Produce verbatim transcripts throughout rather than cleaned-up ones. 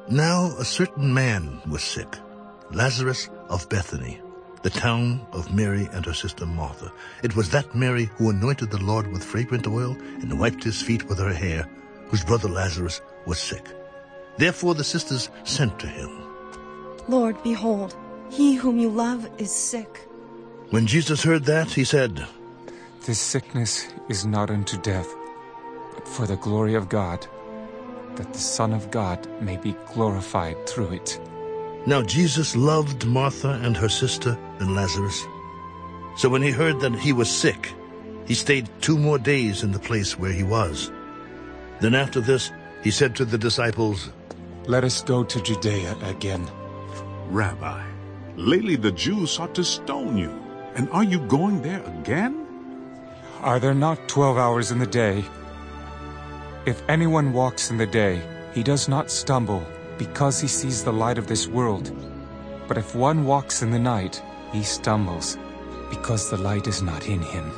Now a certain man was sick, Lazarus of Bethany, the town of Mary and her sister Martha. It was that Mary who anointed the Lord with fragrant oil and wiped his feet with her hair, whose brother Lazarus was sick. Therefore the sisters sent to him. Lord, behold, he whom you love is sick. When Jesus heard that, he said, This sickness is not unto death, but for the glory of God, that the Son of God may be glorified through it. Now Jesus loved Martha and her sister and Lazarus. So when he heard that he was sick, he stayed two more days in the place where he was. Then after this, he said to the disciples, Let us go to Judea again. Rabbi, lately the Jews sought to stone you, and are you going there again? Are there not twelve hours in the day? If anyone walks in the day, he does not stumble, because he sees the light of this world. But if one walks in the night, he stumbles, because the light is not in him.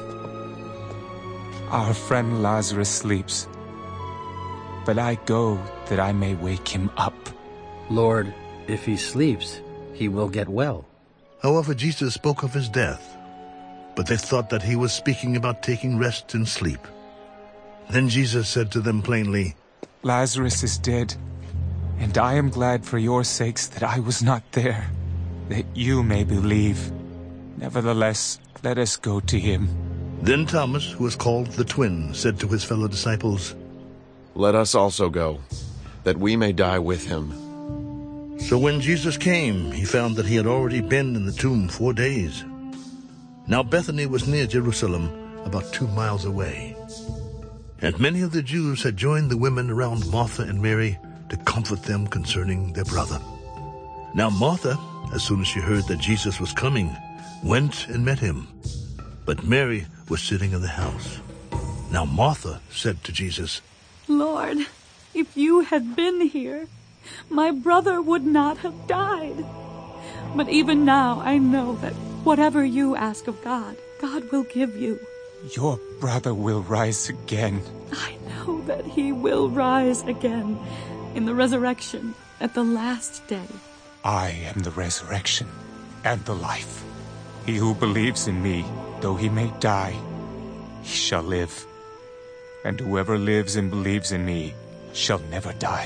Our friend Lazarus sleeps, but I go that I may wake him up. Lord, if he sleeps, he will get well. However, Jesus spoke of his death, but they thought that he was speaking about taking rest and sleep. Then Jesus said to them plainly, Lazarus is dead, and I am glad for your sakes that I was not there, that you may believe. Nevertheless, let us go to him. Then Thomas, who was called the Twin, said to his fellow disciples, Let us also go, that we may die with him. So when Jesus came, he found that he had already been in the tomb four days. Now Bethany was near Jerusalem, about two miles away. And many of the Jews had joined the women around Martha and Mary to comfort them concerning their brother. Now Martha, as soon as she heard that Jesus was coming, went and met him. But Mary was sitting in the house. Now Martha said to Jesus, Lord, if you had been here, my brother would not have died. But even now I know that whatever you ask of God, God will give you. Your brother will rise again. I know that he will rise again in the resurrection at the last day. I am the resurrection and the life. He who believes in me, though he may die, he shall live. And whoever lives and believes in me shall never die.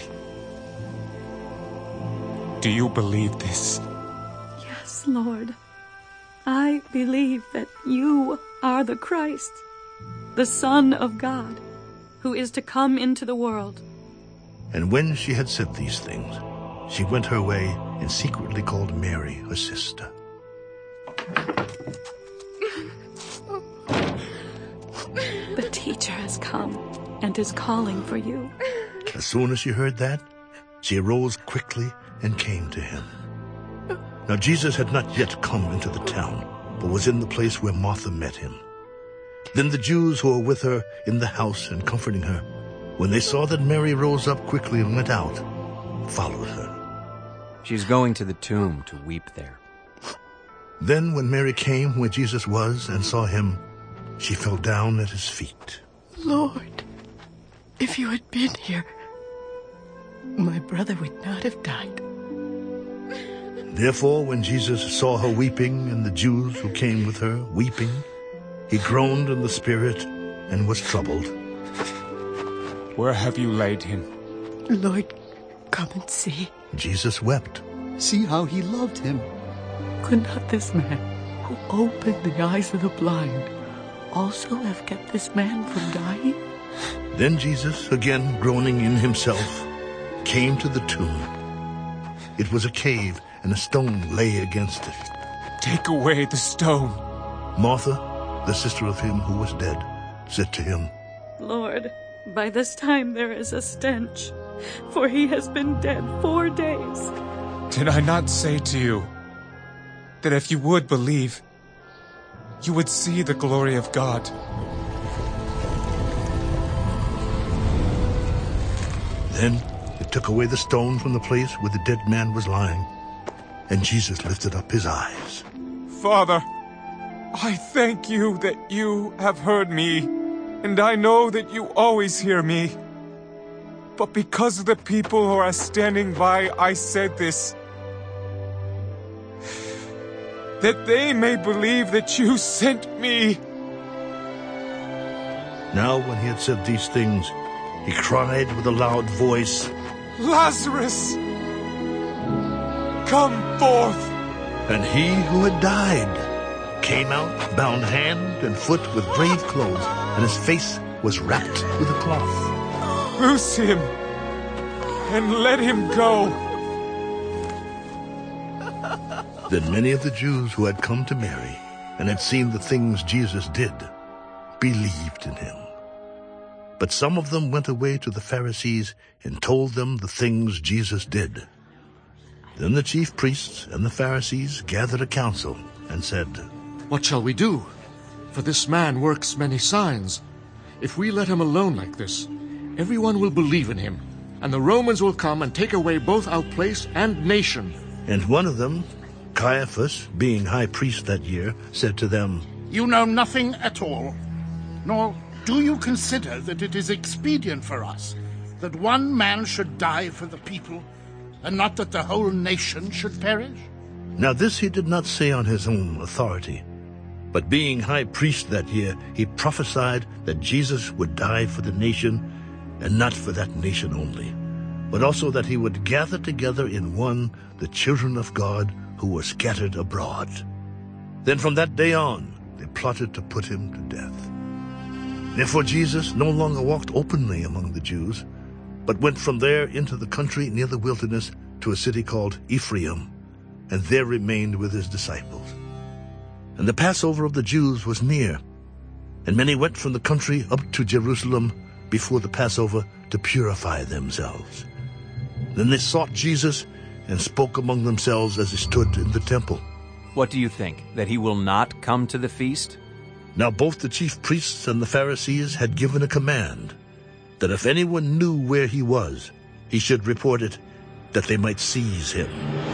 Do you believe this? Yes, Lord. I believe that you are the Christ, the Son of God, who is to come into the world. And when she had said these things, she went her way and secretly called Mary, her sister. The teacher has come and is calling for you. As soon as she heard that, she arose quickly and came to him. Now Jesus had not yet come into the town, but was in the place where Martha met him. Then the Jews who were with her in the house and comforting her, when they saw that Mary rose up quickly and went out, followed her. She's going to the tomb to weep there. Then when Mary came where Jesus was and saw him, she fell down at his feet. Lord, if you had been here, my brother would not have died. Therefore, when Jesus saw her weeping and the Jews who came with her weeping, he groaned in the spirit and was troubled. Where have you laid him? Lord, come and see. Jesus wept. See how he loved him. Could not this man, who opened the eyes of the blind, also have kept this man from dying? Then Jesus, again groaning in himself, came to the tomb. It was a cave, and a stone lay against it. Take away the stone. Martha, the sister of him who was dead, said to him, Lord, by this time there is a stench, for he has been dead four days. Did I not say to you that if you would believe, you would see the glory of God? Then they took away the stone from the place where the dead man was lying, and Jesus lifted up his eyes. Father, I thank you that you have heard me, and I know that you always hear me. but because of the people who are standing by, I said this, that they may believe that you sent me. Now when he had said these things, he cried with a loud voice, Lazarus, come forth. And he who had died came out, bound hand and foot with grave clothes, and his face was wrapped with a cloth. Loose him, and let him go. Then many of the Jews who had come to Mary and had seen the things Jesus did believed in him. But some of them went away to the Pharisees and told them the things Jesus did. Then the chief priests and the Pharisees gathered a council and said, What shall we do? For this man works many signs. If we let him alone like this, everyone will believe in him, and the Romans will come and take away both our place and nation. And one of them, Caiaphas, being high priest that year, said to them, You know nothing at all, nor do you consider that it is expedient for us that one man should die for the people, and not that the whole nation should perish? Now this he did not say on his own authority, but being high priest that year, he prophesied that Jesus would die for the nation, and not for that nation only, but also that he would gather together in one the children of God who were scattered abroad. Then from that day on, they plotted to put him to death. Therefore Jesus no longer walked openly among the Jews, but went from there into the country near the wilderness to a city called Ephraim, and there remained with his disciples. And the Passover of the Jews was near, and many went from the country up to Jerusalem before the Passover to purify themselves. Then they sought Jesus and spoke among themselves as he stood in the temple. What do you think, that he will not come to the feast? Now both the chief priests and the Pharisees had given a command that if anyone knew where he was, he should report it, that they might seize him.